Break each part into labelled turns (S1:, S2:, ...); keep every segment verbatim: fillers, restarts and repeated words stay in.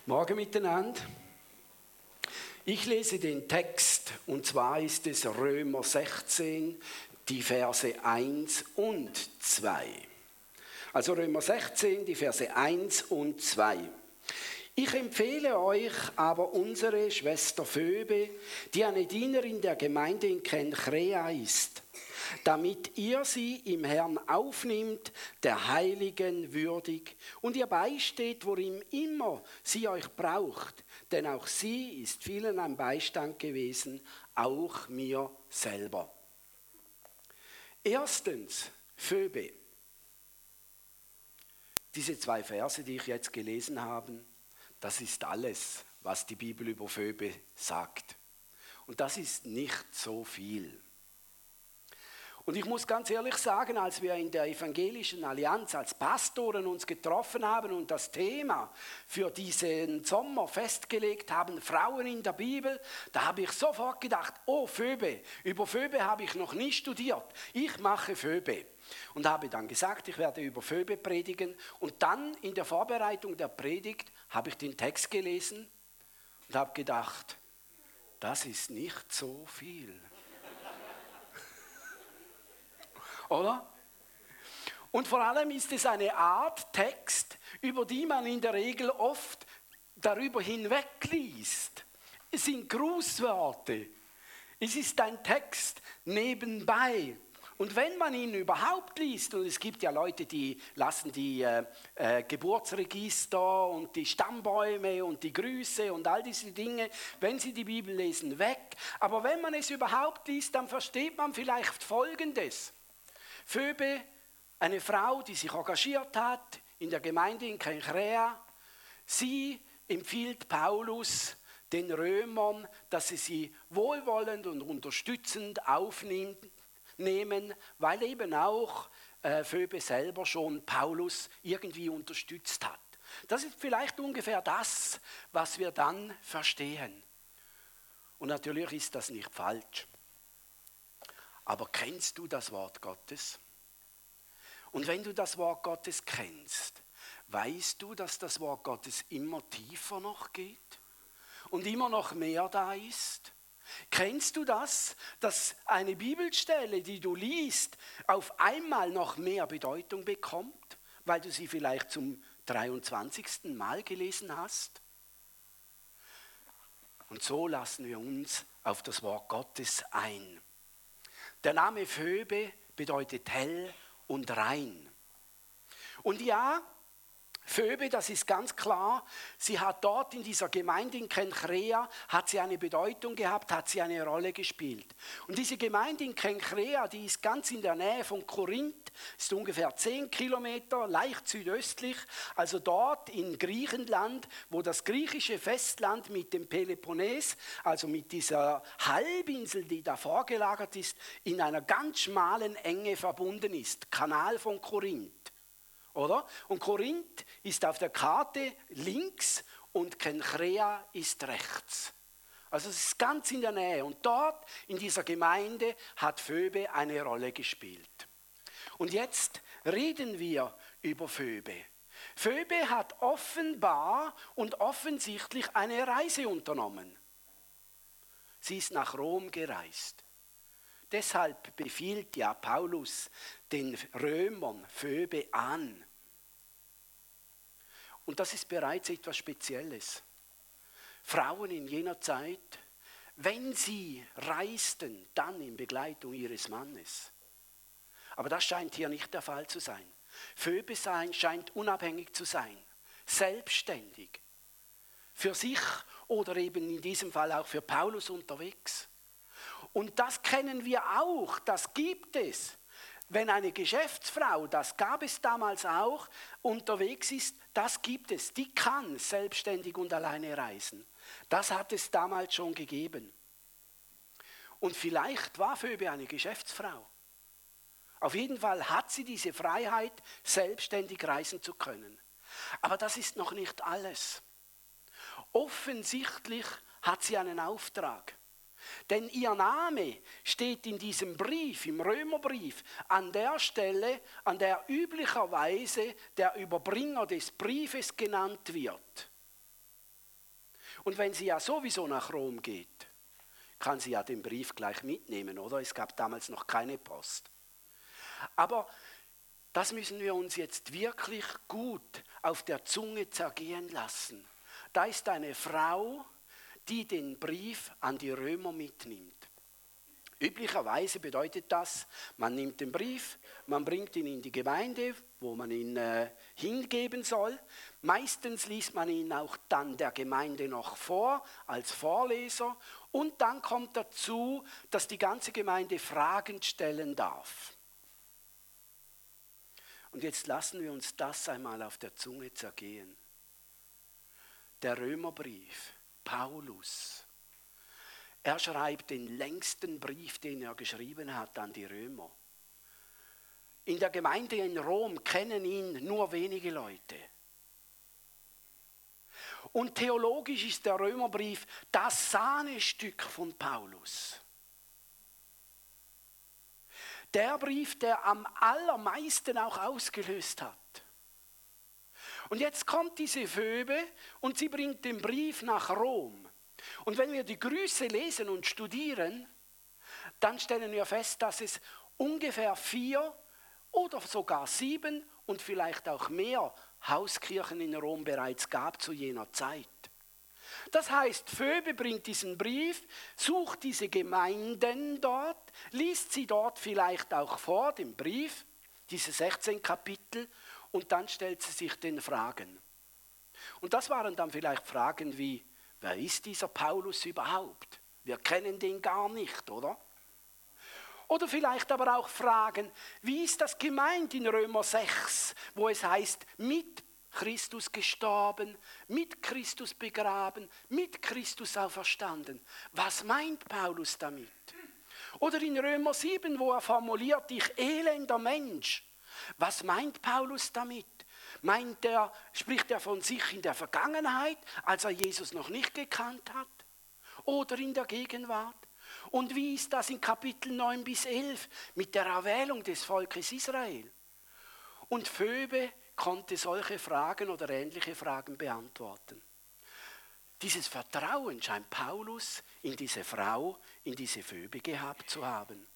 S1: Morgen miteinander. Ich lese den Text, und zwar ist es Römer sechzehn, die Verse eins und zwei. Also Römer sechzehn, die Verse eins und zwei. Ich empfehle euch aber unsere Schwester Phoebe, die eine Dienerin der Gemeinde in Kenchrea ist, damit ihr sie im Herrn aufnimmt, der Heiligen würdig, und ihr beisteht, worin immer sie euch braucht, denn auch sie ist vielen ein Beistand gewesen, auch mir selber. Erstens, Phoebe. Diese zwei Verse, die ich jetzt gelesen habe, das ist alles, was die Bibel über Phoebe sagt. Und das ist nicht so viel. Und ich muss ganz ehrlich sagen, als wir in der Evangelischen Allianz als Pastoren uns getroffen haben und das Thema für diesen Sommer festgelegt haben, Frauen in der Bibel, da habe ich sofort gedacht, oh Phoebe, über Phoebe habe ich noch nie studiert, ich mache Phoebe. Und habe dann gesagt, ich werde über Phoebe predigen, und dann in der Vorbereitung der Predigt habe ich den Text gelesen und habe gedacht, das ist nicht so viel. Oder? Und vor allem ist es eine Art Text, über die man in der Regel oft darüber hinwegliest. Es sind Grußworte. Es ist ein Text nebenbei. Und wenn man ihn überhaupt liest, und es gibt ja Leute, die lassen die äh, äh, Geburtsregister und die Stammbäume und die Grüße und all diese Dinge, wenn sie die Bibel lesen, weg. Aber wenn man es überhaupt liest, dann versteht man vielleicht Folgendes. Phoebe, eine Frau, die sich engagiert hat in der Gemeinde in Kenchrea, sie empfiehlt Paulus den Römern, dass sie sie wohlwollend und unterstützend aufnehmen, weil eben auch äh, Phoebe selber schon Paulus irgendwie unterstützt hat. Das ist vielleicht ungefähr das, was wir dann verstehen. Und natürlich ist das nicht falsch. Aber kennst du das Wort Gottes? Und wenn du das Wort Gottes kennst, weißt du, dass das Wort Gottes immer tiefer noch geht und immer noch mehr da ist? Kennst du das, dass eine Bibelstelle, die du liest, auf einmal noch mehr Bedeutung bekommt, weil du sie vielleicht zum dreiundzwanzigsten Mal gelesen hast? Und so lassen wir uns auf das Wort Gottes ein. Der Name Phoebe bedeutet hell und rein. Und ja, Phoebe, das ist ganz klar, sie hat dort in dieser Gemeinde in Kenchrea, hat sie eine Bedeutung gehabt, hat sie eine Rolle gespielt. Und diese Gemeinde in Kenchrea, die ist ganz in der Nähe von Korinth, ist ungefähr zehn Kilometer, leicht südöstlich, also dort in Griechenland, wo das griechische Festland mit dem Peloponnes, also mit dieser Halbinsel, die da vorgelagert ist, in einer ganz schmalen Enge verbunden ist, Kanal von Korinth. Oder? Und Korinth ist auf der Karte links und Kenchrea ist rechts. Also es ist ganz in der Nähe. Und dort in dieser Gemeinde hat Phoebe eine Rolle gespielt. Und jetzt reden wir über Phoebe. Phoebe hat offenbar und offensichtlich eine Reise unternommen. Sie ist nach Rom gereist. Deshalb befiehlt ja Paulus den Römern Phoebe an. Und das ist bereits etwas Spezielles. Frauen in jener Zeit, wenn sie reisten, dann in Begleitung ihres Mannes. Aber das scheint hier nicht der Fall zu sein. Phoebe sein scheint unabhängig zu sein, selbstständig, für sich oder eben in diesem Fall auch für Paulus unterwegs. Und das kennen wir auch, das gibt es. Wenn eine Geschäftsfrau, das gab es damals auch, unterwegs ist, das gibt es. Die kann selbstständig und alleine reisen. Das hat es damals schon gegeben. Und vielleicht war Phoebe eine Geschäftsfrau. Auf jeden Fall hat sie diese Freiheit, selbstständig reisen zu können. Aber das ist noch nicht alles. Offensichtlich hat sie einen Auftrag. Denn ihr Name steht in diesem Brief, im Römerbrief, an der Stelle, an der üblicherweise der Überbringer des Briefes genannt wird. Und wenn sie ja sowieso nach Rom geht, kann sie ja den Brief gleich mitnehmen, oder? Es gab damals noch keine Post. Aber das müssen wir uns jetzt wirklich gut auf der Zunge zergehen lassen. Da ist eine Frau, die den Brief an die Römer mitnimmt. Üblicherweise bedeutet das, man nimmt den Brief, man bringt ihn in die Gemeinde, wo man ihn äh, hingeben soll. Meistens liest man ihn auch dann der Gemeinde noch vor, als Vorleser. Und dann kommt dazu, dass die ganze Gemeinde Fragen stellen darf. Und jetzt lassen wir uns das einmal auf der Zunge zergehen. Der Römerbrief, Paulus. Er schreibt den längsten Brief, den er geschrieben hat an die Römer. In der Gemeinde in Rom kennen ihn nur wenige Leute. Und theologisch ist der Römerbrief das Sahnestück von Paulus. Der Brief, der am allermeisten auch ausgelöst hat. Und jetzt kommt diese Phoebe und sie bringt den Brief nach Rom. Und wenn wir die Grüße lesen und studieren, dann stellen wir fest, dass es ungefähr vier oder sogar sieben und vielleicht auch mehr Hauskirchen in Rom bereits gab zu jener Zeit. Das heißt, Phoebe bringt diesen Brief, sucht diese Gemeinden dort, liest sie dort vielleicht auch vor, den Brief, diese sechzehn Kapitel, und dann stellt sie sich den Fragen. Und das waren dann vielleicht Fragen wie, wer ist dieser Paulus überhaupt? Wir kennen den gar nicht, oder? Oder vielleicht aber auch Fragen, wie ist das gemeint in Römer sechs, wo es heißt, mit Christus gestorben, mit Christus begraben, mit Christus auferstanden. Was meint Paulus damit? Oder in Römer sieben, wo er formuliert, ich elender Mensch. Was meint Paulus damit? Meint er, spricht er von sich in der Vergangenheit, als er Jesus noch nicht gekannt hat? Oder in der Gegenwart? Und wie ist das in Kapitel neun bis elf mit der Erwählung des Volkes Israel? Und Phoebe konnte solche Fragen oder ähnliche Fragen beantworten. Dieses Vertrauen scheint Paulus in diese Frau, in diese Phoebe gehabt zu haben.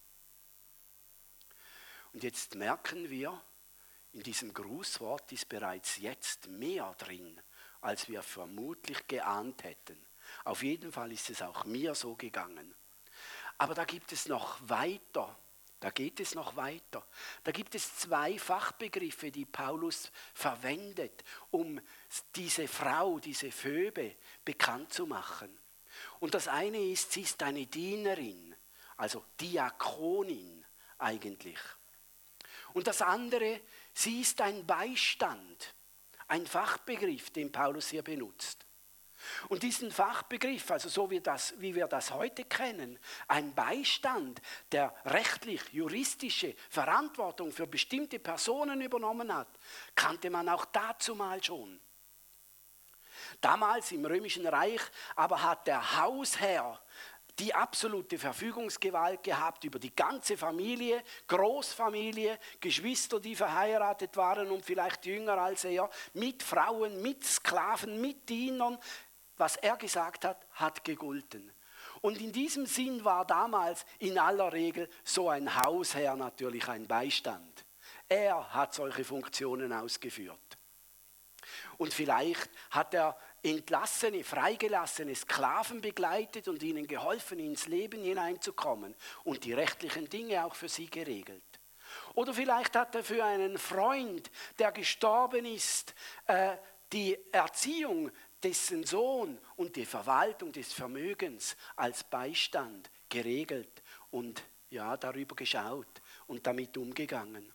S1: Und jetzt merken wir, in diesem Grußwort ist bereits jetzt mehr drin, als wir vermutlich geahnt hätten. Auf jeden Fall ist es auch mir so gegangen. Aber da gibt es noch weiter, da geht es noch weiter. Da gibt es zwei Fachbegriffe, die Paulus verwendet, um diese Frau, diese Phoebe bekannt zu machen. Und das eine ist, sie ist eine Dienerin, also Diakonin eigentlich. Und das andere, sie ist ein Beistand, ein Fachbegriff, den Paulus hier benutzt. Und diesen Fachbegriff, also so wie, das, wie wir das heute kennen, ein Beistand, der rechtlich, juristische Verantwortung für bestimmte Personen übernommen hat, kannte man auch dazumal schon. Damals im Römischen Reich aber hat der Hausherr die absolute Verfügungsgewalt gehabt über die ganze Familie, Großfamilie, Geschwister, die verheiratet waren und vielleicht jünger als er, mit Frauen, mit Sklaven, mit Dienern. Was er gesagt hat, hat gegolten. Und in diesem Sinn war damals in aller Regel so ein Hausherr natürlich ein Beistand. Er hat solche Funktionen ausgeführt. Und vielleicht hat er entlassene, freigelassene Sklaven begleitet und ihnen geholfen, ins Leben hineinzukommen und die rechtlichen Dinge auch für sie geregelt. Oder vielleicht hat er für einen Freund, der gestorben ist, äh, die Erziehung dessen Sohn und die Verwaltung des Vermögens als Beistand geregelt und ja, darüber geschaut und damit umgegangen.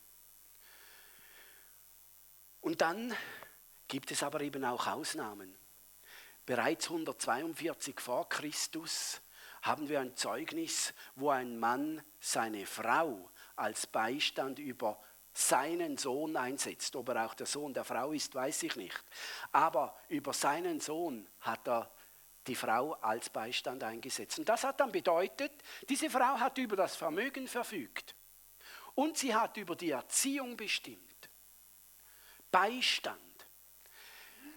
S1: Und dann gibt es aber eben auch Ausnahmen. Bereits hundertzweiundvierzig vor Christus haben wir ein Zeugnis, wo ein Mann seine Frau als Beistand über seinen Sohn einsetzt. Ob er auch der Sohn der Frau ist, weiß ich nicht. Aber über seinen Sohn hat er die Frau als Beistand eingesetzt. Und das hat dann bedeutet, diese Frau hat über das Vermögen verfügt. Und sie hat über die Erziehung bestimmt. Beistand.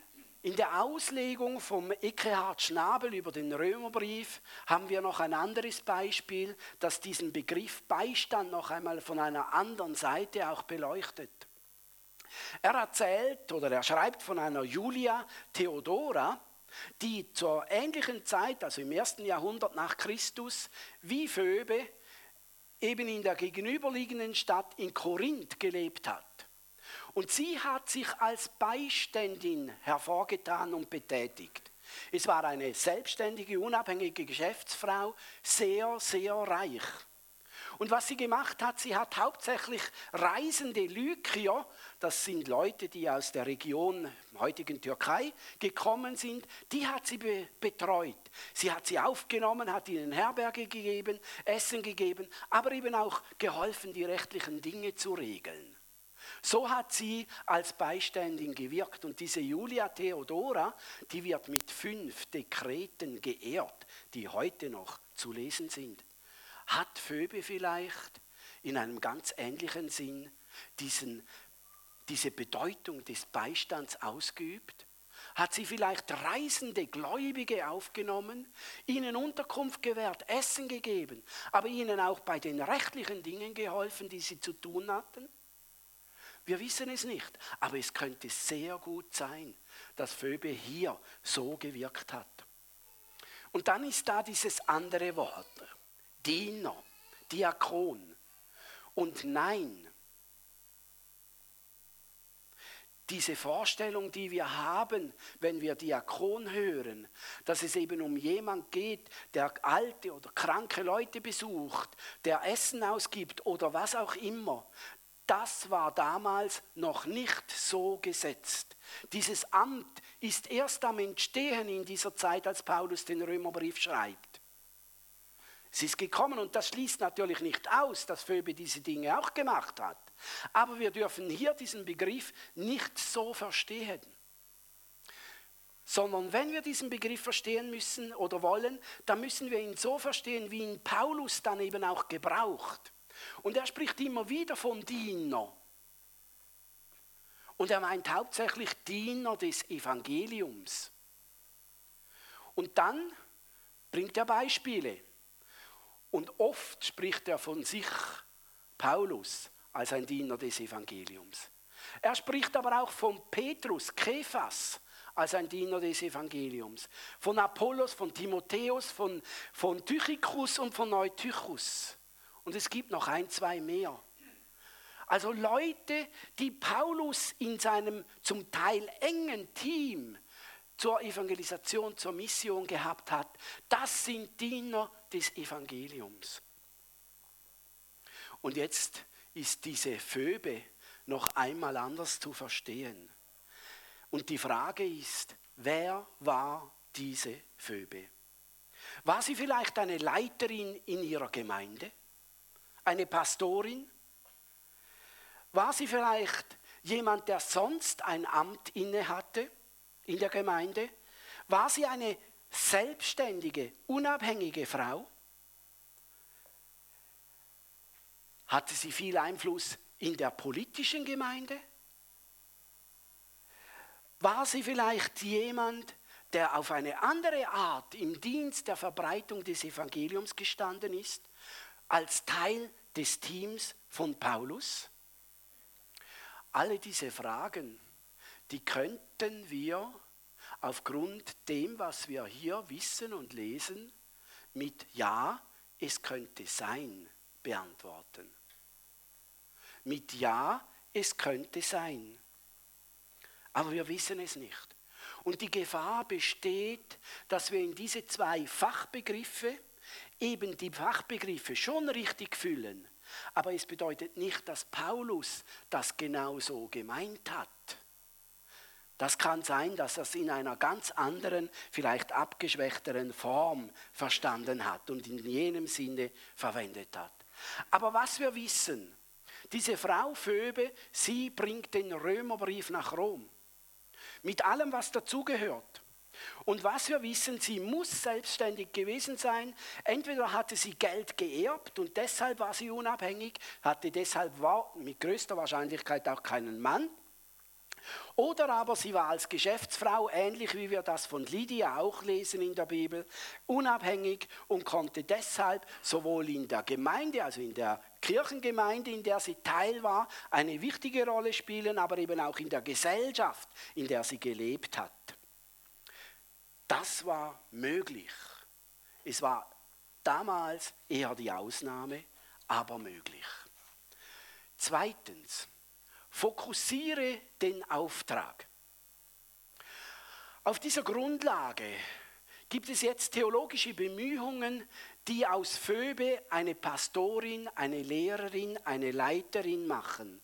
S1: In der Auslegung vom Ekkehard Schnabel über den Römerbrief haben wir noch ein anderes Beispiel, das diesen Begriff Beistand noch einmal von einer anderen Seite auch beleuchtet. Er erzählt oder er schreibt von einer Julia Theodora, die zur ähnlichen Zeit, also im ersten Jahrhundert nach Christus, wie Phoebe eben in der gegenüberliegenden Stadt in Korinth gelebt hat. Und sie hat sich als Beiständin hervorgetan und betätigt. Es war eine selbstständige, unabhängige Geschäftsfrau, sehr, sehr reich. Und was sie gemacht hat, sie hat hauptsächlich reisende Lykier, das sind Leute, die aus der Region heutigen Türkei gekommen sind, die hat sie be- betreut. Sie hat sie aufgenommen, hat ihnen Herberge gegeben, Essen gegeben, aber eben auch geholfen, die rechtlichen Dinge zu regeln. So hat sie als Beiständin gewirkt und diese Julia Theodora, die wird mit fünf Dekreten geehrt, die heute noch zu lesen sind. Hat Phoebe vielleicht in einem ganz ähnlichen Sinn diesen, diese Bedeutung des Beistands ausgeübt? Hat sie vielleicht reisende Gläubige aufgenommen, ihnen Unterkunft gewährt, Essen gegeben, aber ihnen auch bei den rechtlichen Dingen geholfen, die sie zu tun hatten? Wir wissen es nicht, aber es könnte sehr gut sein, dass Phoebe hier so gewirkt hat. Und dann ist da dieses andere Wort, Diener, Diakon. Und nein, diese Vorstellung, die wir haben, wenn wir Diakon hören, dass es eben um jemanden geht, der alte oder kranke Leute besucht, der Essen ausgibt oder was auch immer, das war damals noch nicht so gesetzt. Dieses Amt ist erst am Entstehen in dieser Zeit, als Paulus den Römerbrief schreibt. Es ist gekommen und das schließt natürlich nicht aus, dass Phoebe diese Dinge auch gemacht hat. Aber wir dürfen hier diesen Begriff nicht so verstehen. Sondern wenn wir diesen Begriff verstehen müssen oder wollen, dann müssen wir ihn so verstehen, wie ihn Paulus dann eben auch gebraucht. Und er spricht immer wieder von Diener. Und er meint hauptsächlich Diener des Evangeliums. Und dann bringt er Beispiele. Und oft spricht er von sich, Paulus, als ein Diener des Evangeliums. Er spricht aber auch von Petrus, Kephas, als ein Diener des Evangeliums. Von Apollos, von Timotheus, von, von Tychicus und von Eutychus. Und es gibt noch ein, zwei mehr. Also Leute, die Paulus in seinem zum Teil engen Team zur Evangelisation, zur Mission gehabt hat, das sind Diener des Evangeliums. Und jetzt ist diese Phoebe noch einmal anders zu verstehen. Und die Frage ist, wer war diese Phoebe? War sie vielleicht eine Leiterin in ihrer Gemeinde? Eine Pastorin? War sie vielleicht jemand, der sonst ein Amt inne hatte in der Gemeinde? War sie eine selbstständige, unabhängige Frau? Hatte sie viel Einfluss in der politischen Gemeinde? War sie vielleicht jemand, der auf eine andere Art im Dienst der Verbreitung des Evangeliums gestanden ist, als Teil des Teams von Paulus? Alle diese Fragen, die könnten wir aufgrund dem, was wir hier wissen und lesen, mit Ja, es könnte sein, beantworten. Mit Ja, es könnte sein. Aber wir wissen es nicht. Und die Gefahr besteht, dass wir in diese zwei Fachbegriffe eben die Fachbegriffe schon richtig füllen. Aber es bedeutet nicht, dass Paulus das genau so gemeint hat. Das kann sein, dass er es in einer ganz anderen, vielleicht abgeschwächteren Form verstanden hat und in jenem Sinne verwendet hat. Aber was wir wissen, diese Frau Phoebe, sie bringt den Römerbrief nach Rom. Mit allem, was dazugehört. Und was wir wissen, sie muss selbstständig gewesen sein. Entweder hatte sie Geld geerbt und deshalb war sie unabhängig, hatte deshalb war, mit größter Wahrscheinlichkeit auch keinen Mann. Oder aber sie war als Geschäftsfrau, ähnlich wie wir das von Lydia auch lesen in der Bibel, unabhängig und konnte deshalb sowohl in der Gemeinde, also in der Kirchengemeinde, in der sie Teil war, eine wichtige Rolle spielen, aber eben auch in der Gesellschaft, in der sie gelebt hat. Das war möglich. Es war damals eher die Ausnahme, aber möglich. Zweitens, fokussiere den Auftrag. Auf dieser Grundlage gibt es jetzt theologische Bemühungen, die aus Phoebe eine Pastorin, eine Lehrerin, eine Leiterin machen.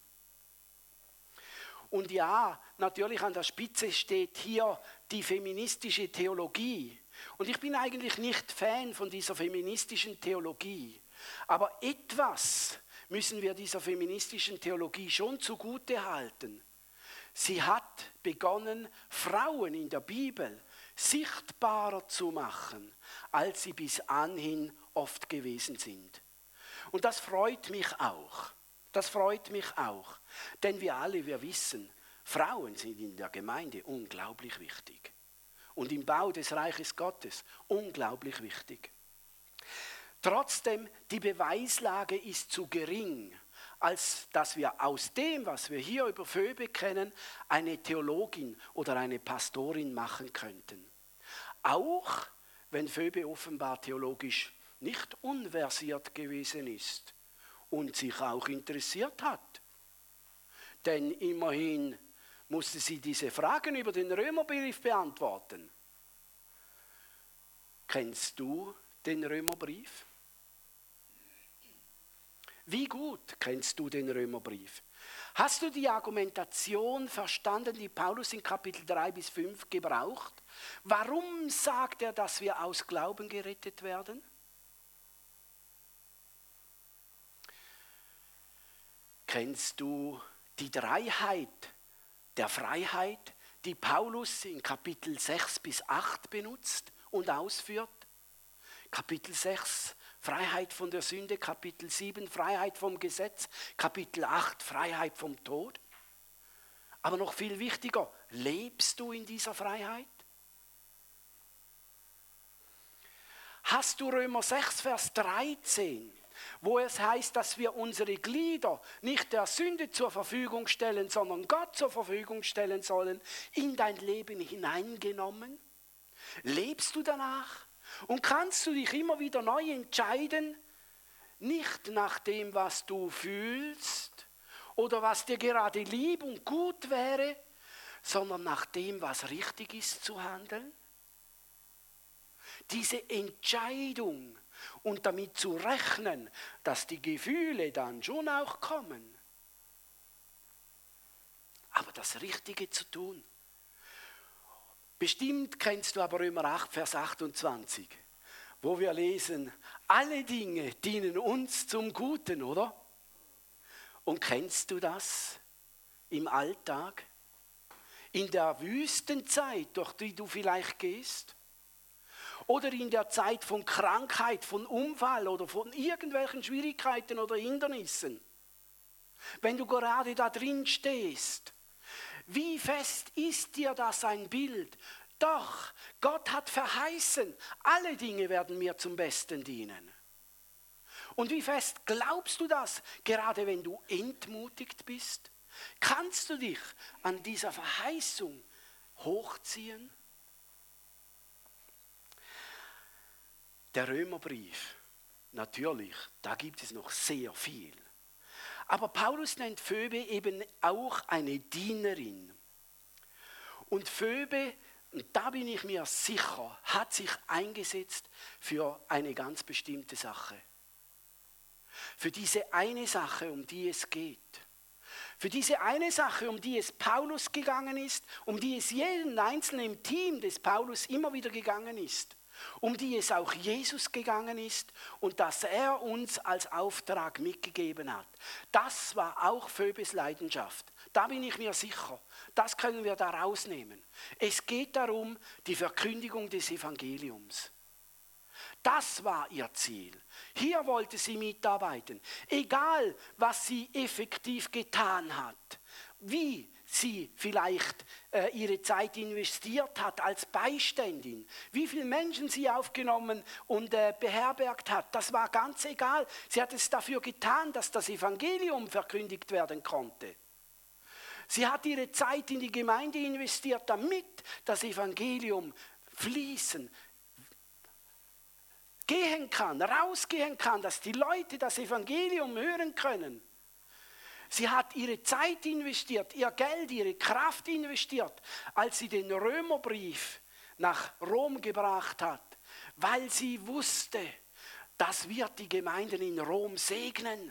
S1: Und ja, natürlich an der Spitze steht hier die feministische Theologie. Und ich bin eigentlich nicht Fan von dieser feministischen Theologie. Aber etwas müssen wir dieser feministischen Theologie schon zugute halten. Sie hat begonnen, Frauen in der Bibel sichtbarer zu machen, als sie bis anhin oft gewesen sind. Und das freut mich auch. Das freut mich auch. Denn wir alle, wir wissen, Frauen sind in der Gemeinde unglaublich wichtig. Und im Bau des Reiches Gottes unglaublich wichtig. Trotzdem, die Beweislage ist zu gering, als dass wir aus dem, was wir hier über Phoebe kennen, eine Theologin oder eine Pastorin machen könnten. Auch wenn Phoebe offenbar theologisch nicht unversiert gewesen ist und sich auch interessiert hat. Denn immerhin musste sie diese Fragen über den Römerbrief beantworten. Kennst du den Römerbrief? Wie gut kennst du den Römerbrief? Hast du die Argumentation verstanden, die Paulus in Kapitel drei bis fünf gebraucht? Warum sagt er, dass wir aus Glauben gerettet werden? Kennst du die Dreiheit der Freiheit, die Paulus in Kapitel sechs bis acht benutzt und ausführt? Kapitel sechs, Freiheit von der Sünde, Kapitel sieben, Freiheit vom Gesetz, Kapitel acht, Freiheit vom Tod. Aber noch viel wichtiger, lebst du in dieser Freiheit? Hast du Römer sechs, Vers dreizehn, wo es heißt, dass wir unsere Glieder nicht der Sünde zur Verfügung stellen, sondern Gott zur Verfügung stellen sollen, in dein Leben hineingenommen? Lebst du danach? Und kannst du dich immer wieder neu entscheiden, nicht nach dem, was du fühlst oder was dir gerade lieb und gut wäre, sondern nach dem, was richtig ist zu handeln? Diese Entscheidung und damit zu rechnen, dass die Gefühle dann schon auch kommen. Aber das Richtige zu tun. Bestimmt kennst du aber Römer acht, Vers achtundzwanzig, wo wir lesen, alle Dinge dienen uns zum Guten, oder? Und kennst du das im Alltag? In der Wüstenzeit, durch die du vielleicht gehst? Oder in der Zeit von Krankheit, von Unfall oder von irgendwelchen Schwierigkeiten oder Hindernissen? Wenn du gerade da drin stehst, wie fest ist dir das ein Bild? Doch, Gott hat verheißen, alle Dinge werden mir zum Besten dienen. Und wie fest glaubst du das, gerade wenn du entmutigt bist? Kannst du dich an dieser Verheißung hochziehen? Der Römerbrief, natürlich, da gibt es noch sehr viel. Aber Paulus nennt Phoebe eben auch eine Dienerin. Und Phoebe, und da bin ich mir sicher, hat sich eingesetzt für eine ganz bestimmte Sache. Für diese eine Sache, um die es geht. Für diese eine Sache, um die es Paulus gegangen ist, um die es jeden Einzelnen im Team des Paulus immer wieder gegangen ist. Um die es auch Jesus gegangen ist und dass er uns als Auftrag mitgegeben hat. Das war auch Phoebes Leidenschaft. Da bin ich mir sicher. Das können wir da rausnehmen. Es geht darum, die Verkündigung des Evangeliums. Das war ihr Ziel. Hier wollte sie mitarbeiten. Egal, was sie effektiv getan hat. Wie sie vielleicht äh, ihre Zeit investiert hat als Beiständin, wie viele Menschen sie aufgenommen und äh, beherbergt hat, das war ganz egal. Sie hat es dafür getan, dass das Evangelium verkündigt werden konnte. Sie hat ihre Zeit in die Gemeinde investiert, damit das Evangelium fließen gehen kann, rausgehen kann, dass die Leute das Evangelium hören können. Sie hat ihre Zeit investiert, ihr Geld, ihre Kraft investiert, als sie den Römerbrief nach Rom gebracht hat, weil sie wusste, das wird die Gemeinden in Rom segnen.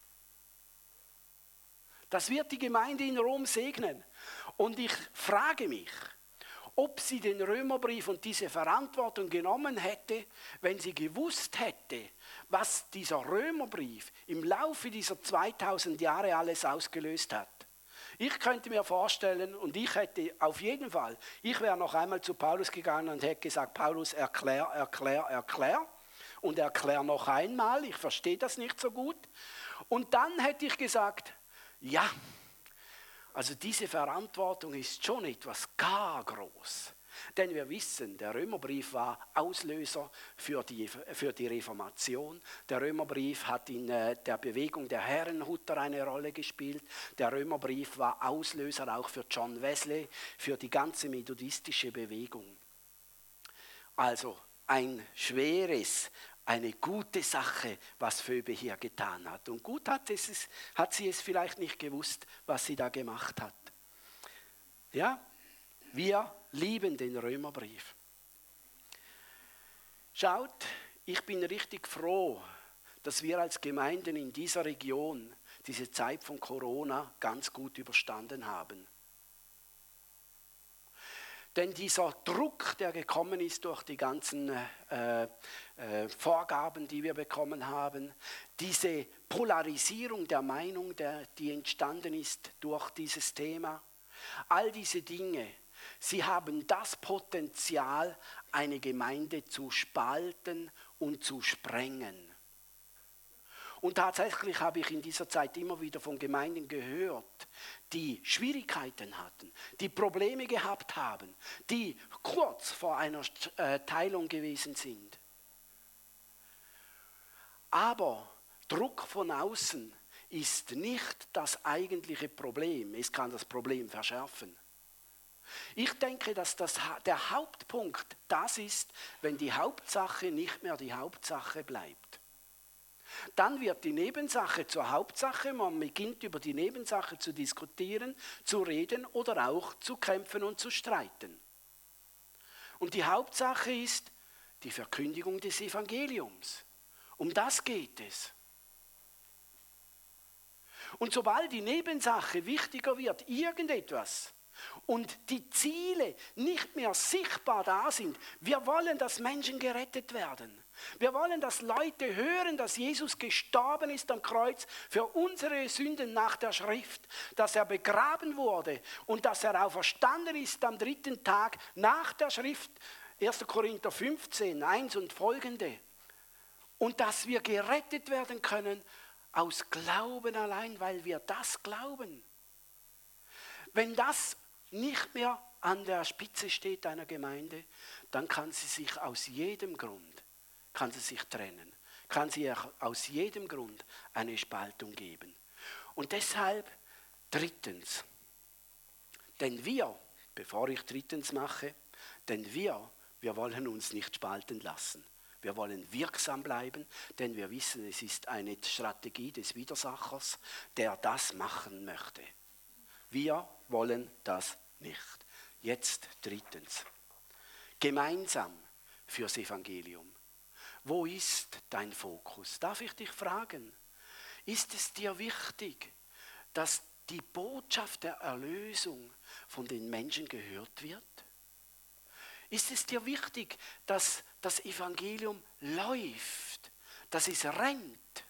S1: Das wird die Gemeinde in Rom segnen. Und ich frage mich, ob sie den Römerbrief und diese Verantwortung genommen hätte, wenn sie gewusst hätte, was dieser Römerbrief im Laufe dieser zweitausend Jahre alles ausgelöst hat. Ich könnte mir vorstellen, und ich hätte auf jeden Fall, ich wäre noch einmal zu Paulus gegangen und hätte gesagt, Paulus, erklär, erklär, erklär und erklär noch einmal, ich verstehe das nicht so gut. Und dann hätte ich gesagt, ja, also diese Verantwortung ist schon etwas gar groß. Denn wir wissen, der Römerbrief war Auslöser für die, für die Reformation. Der Römerbrief hat in äh, der Bewegung der Herrenhuter eine Rolle gespielt. Der Römerbrief war Auslöser auch für John Wesley, für die ganze methodistische Bewegung. Also ein schweres, eine gute Sache, was Phoebe hier getan hat. Und gut hat, es, hat sie es vielleicht nicht gewusst, was sie da gemacht hat. Ja, wir lieben den Römerbrief. Schaut, ich bin richtig froh, dass wir als Gemeinden in dieser Region diese Zeit von Corona ganz gut überstanden haben. Denn dieser Druck, der gekommen ist durch die ganzen äh, äh, Vorgaben, die wir bekommen haben, diese Polarisierung der Meinung, der, die entstanden ist durch dieses Thema, all diese Dinge, sie haben das Potenzial, eine Gemeinde zu spalten und zu sprengen. Und tatsächlich habe ich in dieser Zeit immer wieder von Gemeinden gehört, die Schwierigkeiten hatten, die Probleme gehabt haben, die kurz vor einer äh, Teilung gewesen sind. Aber Druck von außen ist nicht das eigentliche Problem, es kann das Problem verschärfen. Ich denke, dass das, der Hauptpunkt das ist, wenn die Hauptsache nicht mehr die Hauptsache bleibt. Dann wird die Nebensache zur Hauptsache, man beginnt über die Nebensache zu diskutieren, zu reden oder auch zu kämpfen und zu streiten. Und die Hauptsache ist die Verkündigung des Evangeliums. Um das geht es. Und sobald die Nebensache wichtiger wird, irgendetwas, und die Ziele nicht mehr sichtbar da sind, wir wollen, dass Menschen gerettet werden. Wir wollen, dass Leute hören, dass Jesus gestorben ist am Kreuz für unsere Sünden nach der Schrift, dass er begraben wurde und dass er auferstanden ist am dritten Tag nach der Schrift, erster Korinther fünfzehn, eins und folgende. Und dass wir gerettet werden können aus Glauben allein, weil wir das glauben. Wenn das nicht mehr an der Spitze steht einer Gemeinde, dann kann sie sich aus jedem Grund, kann sie sich trennen, kann sie aus jedem Grund eine Spaltung geben. Und deshalb drittens, denn wir, bevor ich drittens mache, denn wir, wir wollen uns nicht spalten lassen. Wir wollen wirksam bleiben, denn wir wissen, es ist eine Strategie des Widersachers, der das machen möchte. Wir wollen das nicht. Jetzt drittens. Gemeinsam fürs Evangelium. Wo ist dein Fokus? Darf ich dich fragen? Ist es dir wichtig, dass die Botschaft der Erlösung von den Menschen gehört wird? Ist es dir wichtig, dass das Evangelium läuft, dass es rennt?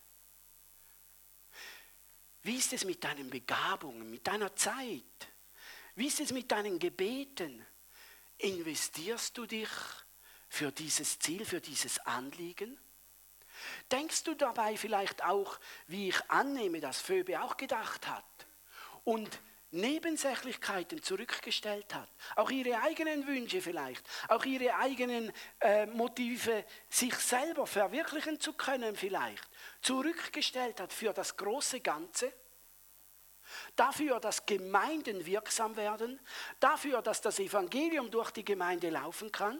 S1: Wie ist es mit deinen Begabungen, mit deiner Zeit? Wie ist es mit deinen Gebeten? Investierst du dich für dieses Ziel, für dieses Anliegen? Denkst du dabei vielleicht auch, wie ich annehme, dass Phoebe auch gedacht hat? Und Nebensächlichkeiten zurückgestellt hat, auch ihre eigenen Wünsche vielleicht, auch ihre eigenen äh, Motive, sich selber verwirklichen zu können vielleicht, zurückgestellt hat für das große Ganze, dafür, dass Gemeinden wirksam werden, dafür, dass das Evangelium durch die Gemeinde laufen kann.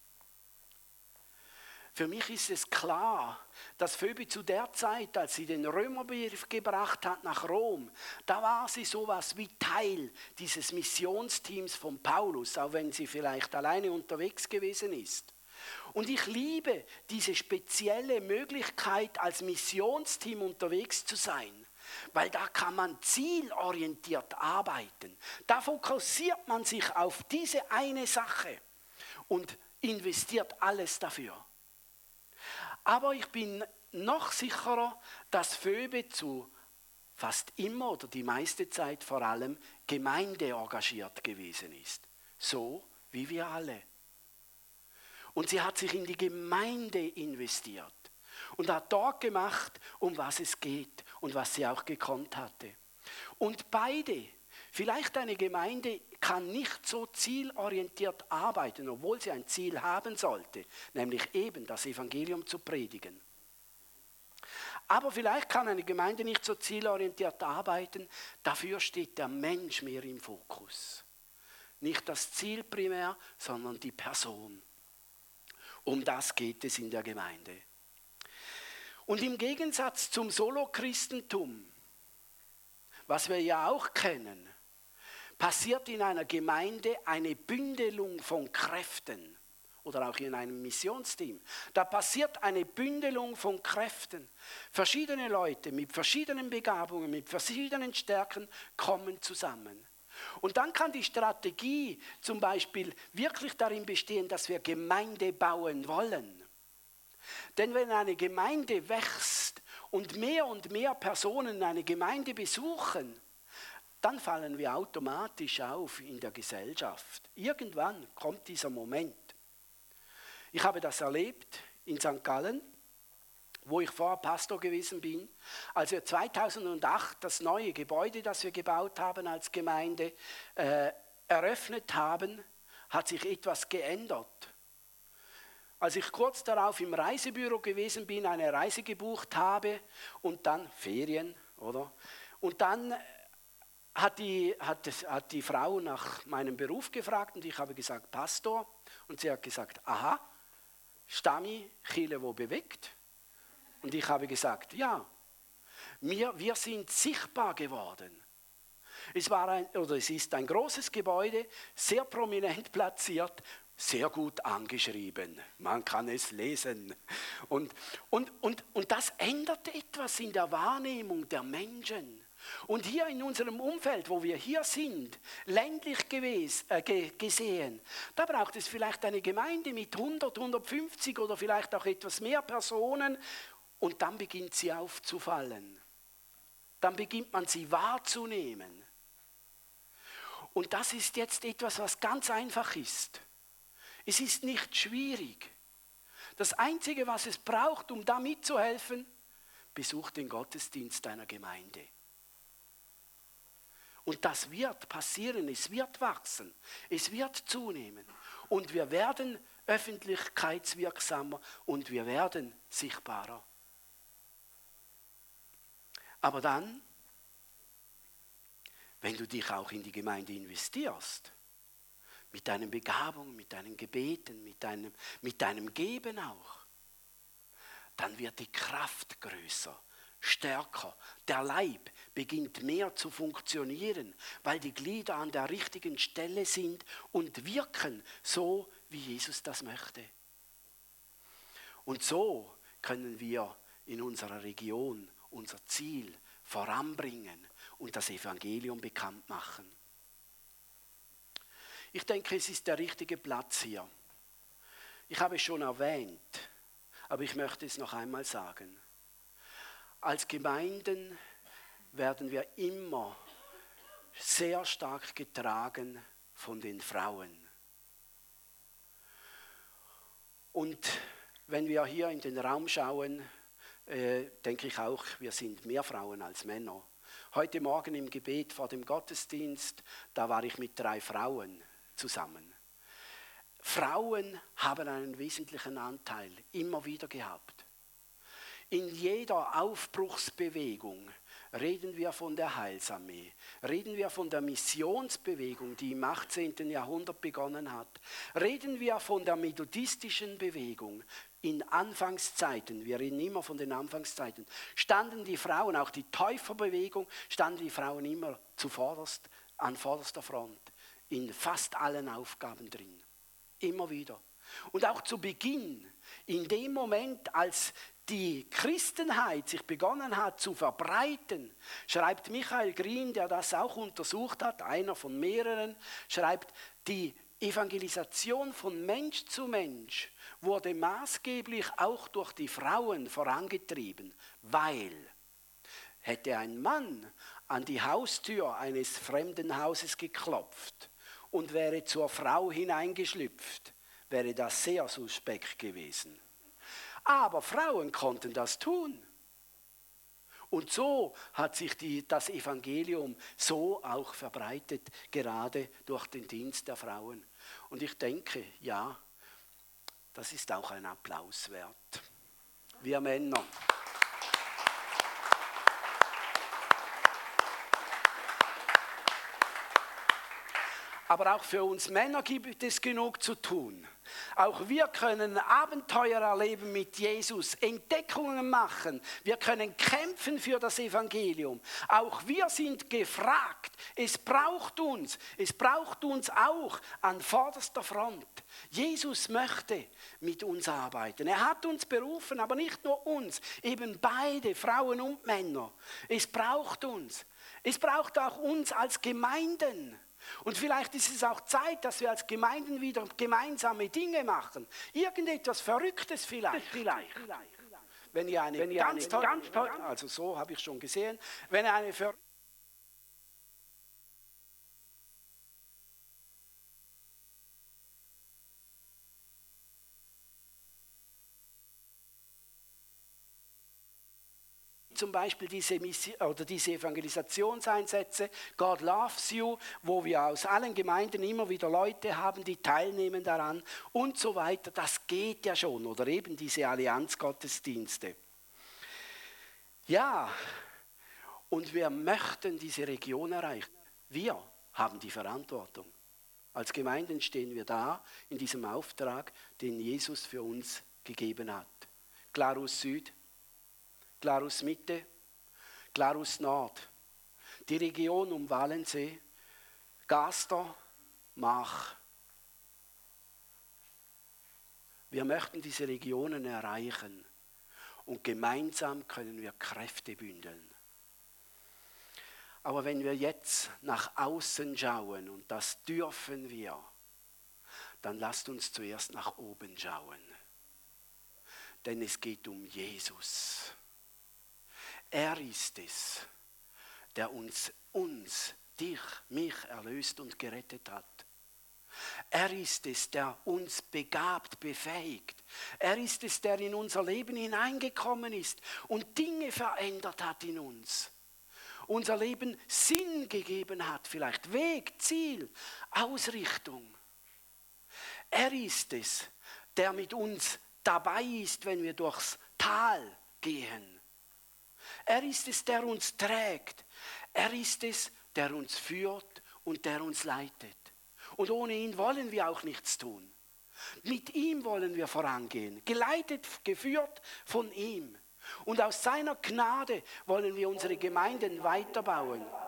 S1: Für mich ist es klar, dass Phoebe zu der Zeit, als sie den Römerbrief gebracht hat nach Rom, da war sie sowas wie Teil dieses Missionsteams von Paulus, auch wenn sie vielleicht alleine unterwegs gewesen ist. Und ich liebe diese spezielle Möglichkeit, als Missionsteam unterwegs zu sein, weil da kann man zielorientiert arbeiten. Da fokussiert man sich auf diese eine Sache und investiert alles dafür. Aber ich bin noch sicherer, dass Phoebe zu fast immer oder die meiste Zeit vor allem gemeindeengagiert gewesen ist. So wie wir alle. Und sie hat sich in die Gemeinde investiert und hat dort gemacht, um was es geht und was sie auch gekonnt hatte. Und beide, vielleicht eine Gemeinde kann nicht so zielorientiert arbeiten, obwohl sie ein Ziel haben sollte, nämlich eben das Evangelium zu predigen. Aber vielleicht kann eine Gemeinde nicht so zielorientiert arbeiten, dafür steht der Mensch mehr im Fokus. Nicht das Ziel primär, sondern die Person. Um das geht es in der Gemeinde. Und im Gegensatz zum Solo-Christentum, was wir ja auch kennen, passiert in einer Gemeinde eine Bündelung von Kräften oder auch in einem Missionsteam. Da passiert eine Bündelung von Kräften. Verschiedene Leute mit verschiedenen Begabungen, mit verschiedenen Stärken kommen zusammen. Und dann kann die Strategie zum Beispiel wirklich darin bestehen, dass wir Gemeinde bauen wollen. Denn wenn eine Gemeinde wächst und mehr und mehr Personen eine Gemeinde besuchen, dann fallen wir automatisch auf in der Gesellschaft. Irgendwann kommt dieser Moment. Ich habe das erlebt in Sankt Gallen, wo ich vorher Pastor gewesen bin. Als wir zweitausendacht das neue Gebäude, das wir gebaut haben als Gemeinde, äh, eröffnet haben, hat sich etwas geändert. Als ich kurz darauf im Reisebüro gewesen bin, eine Reise gebucht habe und dann Ferien, oder? Und dann hat die, hat, das, hat die Frau nach meinem Beruf gefragt und ich habe gesagt, Pastor. Und sie hat gesagt, aha, Stami, Chile, wo bewegt? Und ich habe gesagt, ja, wir, wir sind sichtbar geworden. Es, war ein, oder es ist ein großes Gebäude, sehr prominent platziert, sehr gut angeschrieben. Man kann es lesen. Und, und, und, und das ändert etwas in der Wahrnehmung der Menschen. Und hier in unserem Umfeld, wo wir hier sind, ländlich gewesen, äh, gesehen, da braucht es vielleicht eine Gemeinde mit hundert, hundertfünfzig oder vielleicht auch etwas mehr Personen und dann beginnt sie aufzufallen. Dann beginnt man sie wahrzunehmen. Und das ist jetzt etwas, was ganz einfach ist. Es ist nicht schwierig. Das Einzige, was es braucht, um da mitzuhelfen, besuch den Gottesdienst deiner Gemeinde. Und das wird passieren, es wird wachsen, es wird zunehmen. Und wir werden öffentlichkeitswirksamer und wir werden sichtbarer. Aber dann, wenn du dich auch in die Gemeinde investierst, mit deinen Begabungen, mit deinen Gebeten, mit deinem, mit deinem Geben auch, dann wird die Kraft größer, stärker. Der Leib beginnt mehr zu funktionieren, weil die Glieder an der richtigen Stelle sind und wirken so, wie Jesus das möchte. Und so können wir in unserer Region unser Ziel voranbringen und das Evangelium bekannt machen. Ich denke, es ist der richtige Platz hier. Ich habe es schon erwähnt, aber ich möchte es noch einmal sagen. Als Gemeinden werden wir immer sehr stark getragen von den Frauen. Und wenn wir hier in den Raum schauen, äh, denke ich auch, wir sind mehr Frauen als Männer. Heute Morgen im Gebet vor dem Gottesdienst, da war ich mit drei Frauen zusammen. Frauen haben einen wesentlichen Anteil immer wieder gehabt. In jeder Aufbruchsbewegung reden wir von der Heilsarmee, reden wir von der Missionsbewegung, die im achtzehnten Jahrhundert begonnen hat, reden wir von der methodistischen Bewegung. In Anfangszeiten, wir reden immer von den Anfangszeiten, standen die Frauen, auch die Täuferbewegung, standen die Frauen immer zuvorderst, an vorderster Front, in fast allen Aufgaben drin. Immer wieder. Und auch zu Beginn, in dem Moment, als die Christenheit sich begonnen hat zu verbreiten, schreibt Michael Green, der das auch untersucht hat, einer von mehreren, schreibt, die Evangelisation von Mensch zu Mensch wurde maßgeblich auch durch die Frauen vorangetrieben, weil hätte ein Mann an die Haustür eines fremden Hauses geklopft und wäre zur Frau hineingeschlüpft, wäre das sehr suspekt gewesen. Aber Frauen konnten das tun. Und so hat sich die, das Evangelium so auch verbreitet, gerade durch den Dienst der Frauen. Und ich denke, ja, das ist auch ein Applaus wert. Wir Männer. Aber auch für uns Männer gibt es genug zu tun. Auch wir können Abenteuer erleben mit Jesus, Entdeckungen machen. Wir können kämpfen für das Evangelium. Auch wir sind gefragt. Es braucht uns. Es braucht uns auch an vorderster Front. Jesus möchte mit uns arbeiten. Er hat uns berufen, aber nicht nur uns. Eben beide, Frauen und Männer. Es braucht uns. Es braucht auch uns als Gemeinden. Und vielleicht ist es auch Zeit, dass wir als Gemeinden wieder gemeinsame Dinge machen. Irgendetwas Verrücktes vielleicht. vielleicht. Wenn ihr eine, Wenn ihr ganz, eine tolle, ganz tolle, also so habe ich schon gesehen, wenn ihr eine Ver zum Beispiel diese, Mission, oder diese Evangelisationseinsätze, God Loves You, wo wir aus allen Gemeinden immer wieder Leute haben, die teilnehmen daran und so weiter. Das geht ja schon. Oder eben diese Allianzgottesdienste. Ja, und wir möchten diese Region erreichen. Wir haben die Verantwortung. Als Gemeinden stehen wir da in diesem Auftrag, den Jesus für uns gegeben hat. Glarus Süd, Glarus Mitte, Glarus Nord, die Region um Walensee, Gaster, Mach. Wir möchten diese Regionen erreichen und gemeinsam können wir Kräfte bündeln. Aber wenn wir jetzt nach außen schauen, und das dürfen wir, dann lasst uns zuerst nach oben schauen. Denn es geht um Jesus. Er ist es, der uns, uns, dich, mich erlöst und gerettet hat. Er ist es, der uns begabt, befähigt. Er ist es, der in unser Leben hineingekommen ist und Dinge verändert hat in uns. Unser Leben Sinn gegeben hat, vielleicht Weg, Ziel, Ausrichtung. Er ist es, der mit uns dabei ist, wenn wir durchs Tal gehen. Er ist es, der uns trägt. Er ist es, der uns führt und der uns leitet. Und ohne ihn wollen wir auch nichts tun. Mit ihm wollen wir vorangehen, geleitet, geführt von ihm. Und aus seiner Gnade wollen wir unsere Gemeinden weiterbauen.